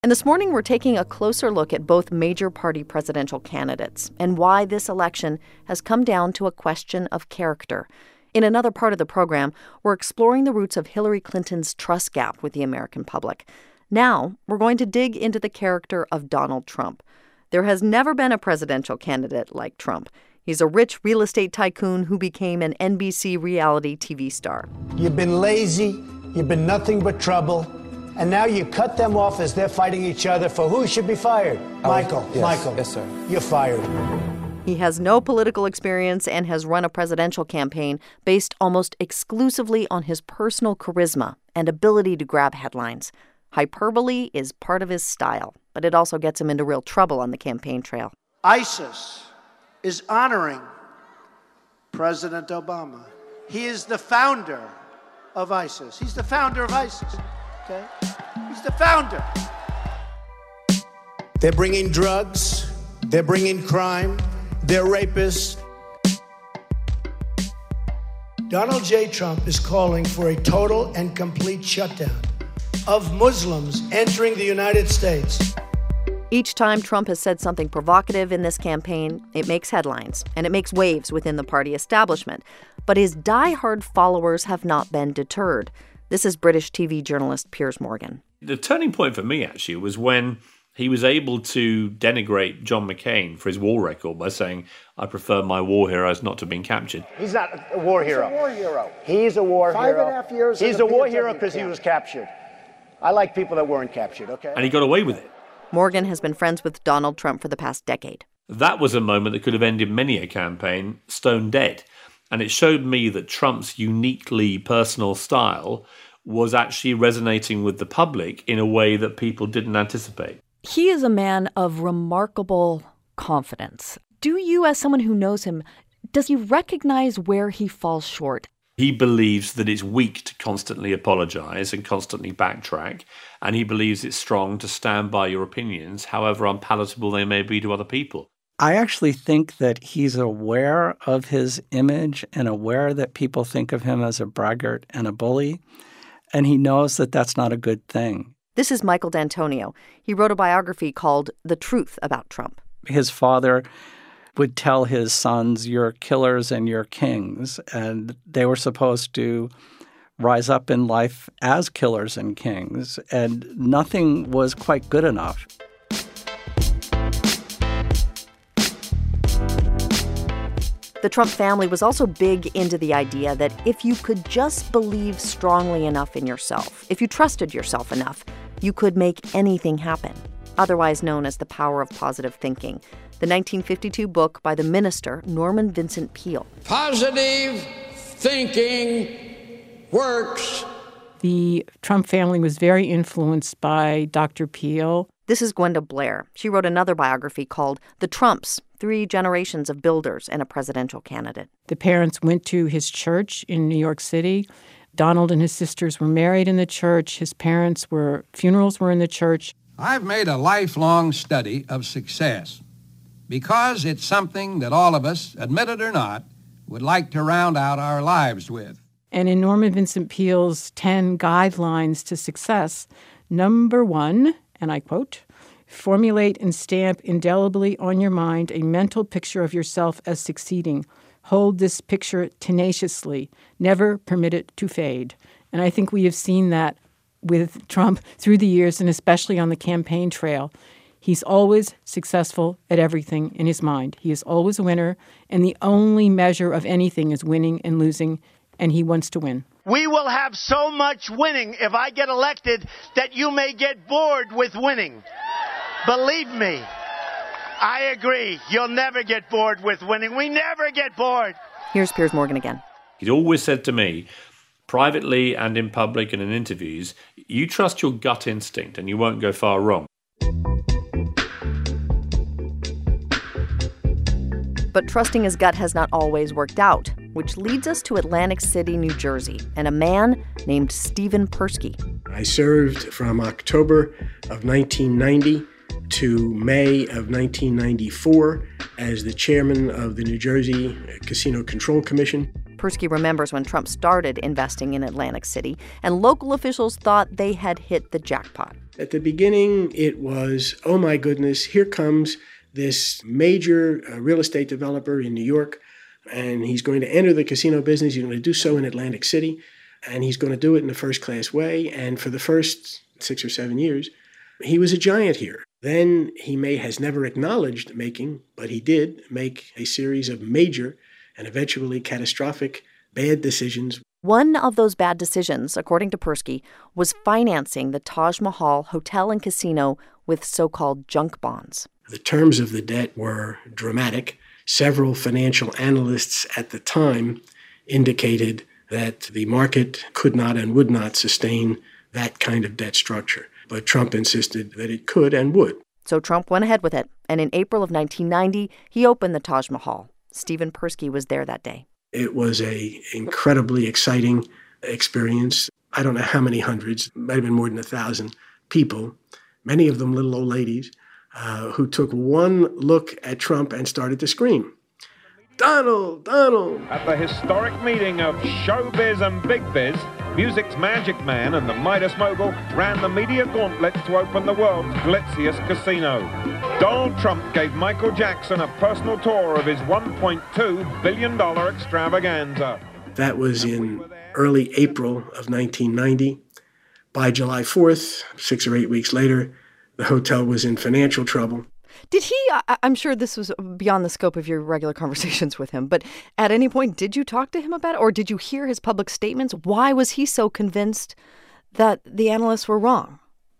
And this morning, we're taking a closer look at both major party presidential candidates and why this election has come down to a question of character. In another part of the program, we're exploring the roots of Hillary Clinton's trust gap with the American public. Now, we're going to dig into the character of Donald Trump. There has never been a presidential candidate like Trump. He's a rich real estate tycoon who became an NBC reality TV star. You've been lazy, you've been nothing but trouble, and now you cut them off as they're fighting each other for who should be fired. Michael. Yes, sir. You're fired. He has no political experience and has run a presidential campaign based almost exclusively on his personal charisma and ability to grab headlines. Hyperbole is part of his style, but it also gets him into real trouble on the campaign trail. ISIS is honoring President Obama. He is the founder of ISIS. He's the founder of ISIS. Okay? He's the founder. They're bringing drugs. They're bringing crime. They're rapists. Donald J. Trump is calling for a total and complete shutdown of Muslims entering the United States. Each time Trump has said something provocative in this campaign, it makes headlines, and it makes waves within the party establishment. But his diehard followers have not been deterred. This is British TV journalist Piers Morgan. The turning point for me, actually, was when he was able to denigrate John McCain for his war record by saying, I prefer my war heroes not to have been captured. He's not a war hero. He's a war hero. He's a war hero. 5.5 years. He's a war hero because he was captured. I like people that weren't captured, okay? And he got away with it. Morgan has been friends with Donald Trump for the past decade. That was a moment that could have ended many a campaign stone dead. And it showed me that Trump's uniquely personal style was actually resonating with the public in a way that people didn't anticipate. He is a man of remarkable confidence. Do you, as someone who knows him, does he recognize where he falls short? He believes that it's weak to constantly apologize and constantly backtrack, and he believes it's strong to stand by your opinions, however unpalatable they may be to other people. I actually think that he's aware of his image and aware that people think of him as a braggart and a bully, and he knows that that's not a good thing. This is Michael D'Antonio. He wrote a biography called The Truth About Trump. His father would tell his sons, you're killers and you're kings, and they were supposed to rise up in life as killers and kings, and nothing was quite good enough. The Trump family was also big into the idea that if you could just believe strongly enough in yourself, if you trusted yourself enough, you could make anything happen, otherwise known as the power of positive thinking. The 1952 book by the minister Norman Vincent Peale. Positive thinking works. The Trump family was very influenced by Dr. Peale. This is Gwenda Blair. She wrote another biography called The Trumps, 3 Generations of Builders and a Presidential Candidate. The parents went to his church in New York City. Donald and his sisters were married in the church. His funerals were in the church. I've made a lifelong study of success because it's something that all of us, admit it or not, would like to round out our lives with. And in Norman Vincent Peale's 10 guidelines to success, number 1, and I quote, formulate and stamp indelibly on your mind a mental picture of yourself as succeeding. Hold this picture tenaciously. Never permit it to fade. And I think we have seen that with Trump through the years, and especially on the campaign trail. He's always successful at everything in his mind. He is always a winner, and the only measure of anything is winning and losing, and he wants to win. We will have so much winning if I get elected that you may get bored with winning. Believe me, I agree. You'll never get bored with winning. We never get bored. Here's Piers Morgan again. He'd always said to me, privately and in public and in interviews, you trust your gut instinct and you won't go far wrong. But trusting his gut has not always worked out, which leads us to Atlantic City, New Jersey, and a man named Stephen Persky. I served from October of 1990 to May of 1994 as the chairman of the New Jersey Casino Control Commission. Persky remembers when Trump started investing in Atlantic City, and local officials thought they had hit the jackpot. At the beginning, it was, oh my goodness, here comes this major real estate developer in New York, and he's going to enter the casino business. He's going to do so in Atlantic City, and he's going to do it in a first-class way. And for the first 6 or 7 years, he was a giant here. Then has never acknowledged making, but he did make a series of major and eventually catastrophic bad decisions. One of those bad decisions, according to Persky, was financing the Taj Mahal Hotel and Casino with so-called junk bonds. The terms of the debt were dramatic. Several financial analysts at the time indicated that the market could not and would not sustain that kind of debt structure. But Trump insisted that it could and would. So Trump went ahead with it, and in April of 1990, he opened the Taj Mahal. Stephen Persky was there that day. It was an incredibly exciting experience. I don't know how many hundreds, might have been more than 1,000 people, many of them little old ladies, who took one look at Trump and started to scream, "Donald, Donald!" At the historic meeting of showbiz and big biz, music's magic man and the Midas mogul ran the media gauntlet to open the world's glitziest casino. Donald Trump gave Michael Jackson a personal tour of his $1.2 billion extravaganza. That was in early April of 1990. By July 4th, 6 or 8 weeks later, the hotel was in financial trouble. Did he, I'm sure this was beyond the scope of your regular conversations with him, but at any point, did you talk to him about it, or did you hear his public statements? Why was he so convinced that the analysts were wrong?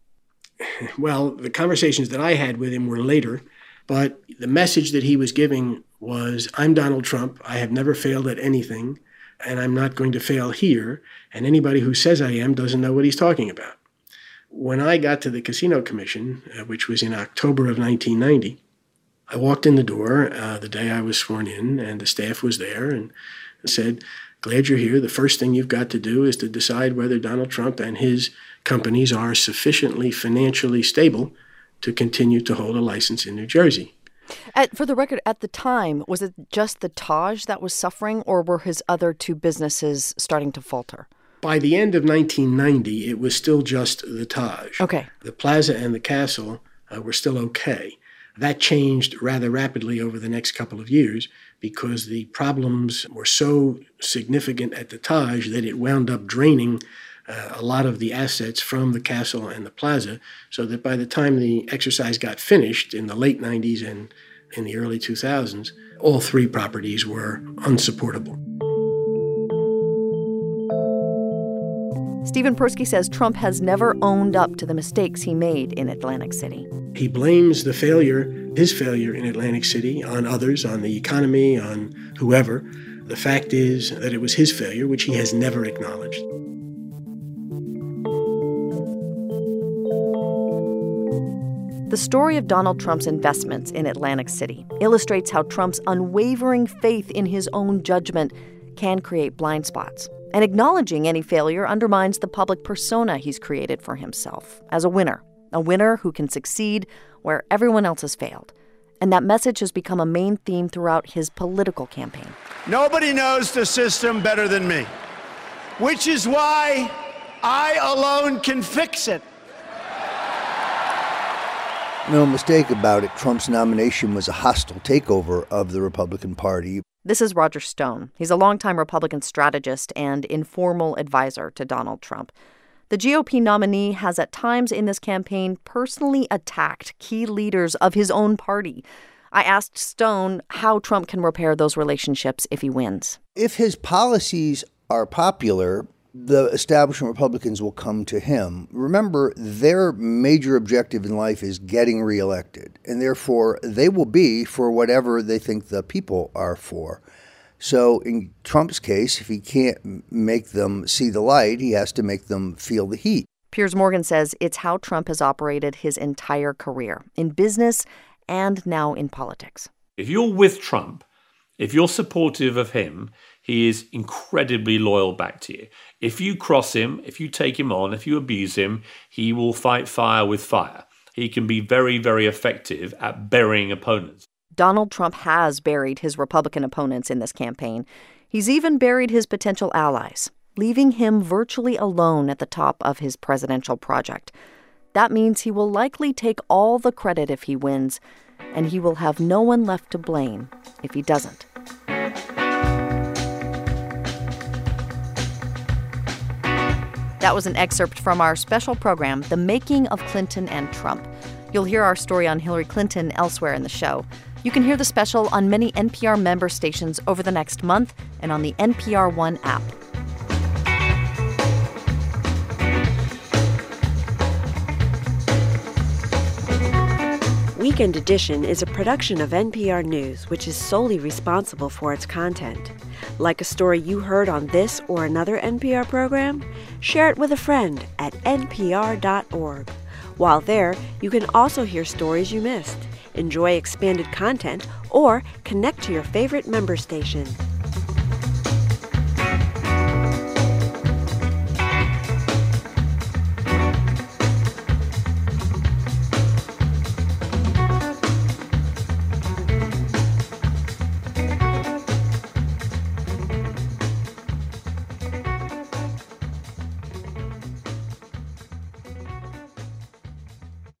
Well, the conversations that I had with him were later, but the message that he was giving was, I'm Donald Trump, I have never failed at anything, and I'm not going to fail here, and anybody who says I am doesn't know what he's talking about. When I got to the Casino Commission, which was in October of 1990, I walked in the door the day I was sworn in, and the staff was there and said, "Glad you're here. The first thing you've got to do is to decide whether Donald Trump and his companies are sufficiently financially stable to continue to hold a license in New Jersey." For the record, at the time, was it just the Taj that was suffering, or were his other two businesses starting to falter? By the end of 1990, it was still just the Taj. Okay. The Plaza and the Castle were still okay. That changed rather rapidly over the next couple of years because the problems were so significant at the Taj that it wound up draining a lot of the assets from the Castle and the Plaza, so that by the time the exercise got finished in the late 90s and in the early 2000s, all three properties were unsupportable. Stephen Persky says Trump has never owned up to the mistakes he made in Atlantic City. He blames the failure, his failure in Atlantic City, on others, on the economy, on whoever. The fact is that it was his failure, which he has never acknowledged. The story of Donald Trump's investments in Atlantic City illustrates how Trump's unwavering faith in his own judgment can create blind spots. And acknowledging any failure undermines the public persona he's created for himself as a winner who can succeed where everyone else has failed. And that message has become a main theme throughout his political campaign. Nobody knows the system better than me, which is why I alone can fix it. No mistake about it, Trump's nomination was a hostile takeover of the Republican Party. This is Roger Stone. He's a longtime Republican strategist and informal advisor to Donald Trump. The GOP nominee has at times in this campaign personally attacked key leaders of his own party. I asked Stone how Trump can repair those relationships if he wins. If his policies are popular, the establishment Republicans will come to him. Remember, their major objective in life is getting reelected, and therefore they will be for whatever they think the people are for. So in Trump's case, if he can't make them see the light, he has to make them feel the heat. Piers Morgan says it's how Trump has operated his entire career, in business and now in politics. If you're with Trump, if you're supportive of him, he is incredibly loyal back to you. If you cross him, if you take him on, if you abuse him, he will fight fire with fire. He can be very, very effective at burying opponents. Donald Trump has buried his Republican opponents in this campaign. He's even buried his potential allies, leaving him virtually alone at the top of his presidential project. That means he will likely take all the credit if he wins, and he will have no one left to blame if he doesn't. That was an excerpt from our special program, The Making of Clinton and Trump. You'll hear our story on Hillary Clinton elsewhere in the show. You can hear the special on many NPR member stations over the next month and on the NPR One app. Weekend Edition is a production of NPR News, which is solely responsible for its content. Like a story you heard on this or another NPR program? Share it with a friend at npr.org. While there, you can also hear stories you missed, enjoy expanded content, or connect to your favorite member station.